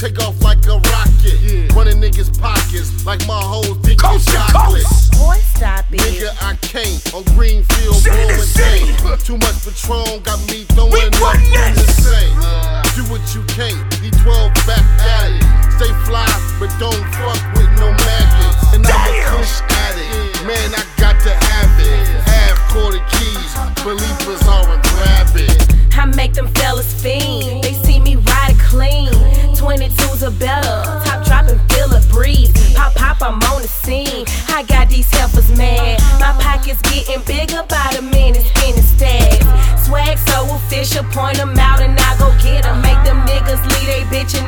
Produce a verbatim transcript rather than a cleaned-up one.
take off like a rocket. Yeah. Running niggas' pockets like my whole dick is chocolate. Boy, stop it. Nigga, I can't. On Greenfield, blowing tank. Too much Patron got me throwing up in the same. Do what you can't. D twelve back at it. Stay fly, but don't fuck with no maggots. And I'm a push addict. Man, I got to have it. Half quarter keys. Believers are a grab it. I make them fellas fiend. They see me ride clean. twenty-twos are better. Top dropping, feel a breeze. Pop, pop, I'm on the scene. I got these heifers mad. My pockets getting bigger by the minute, spinning stacks. Swag so official, point 'em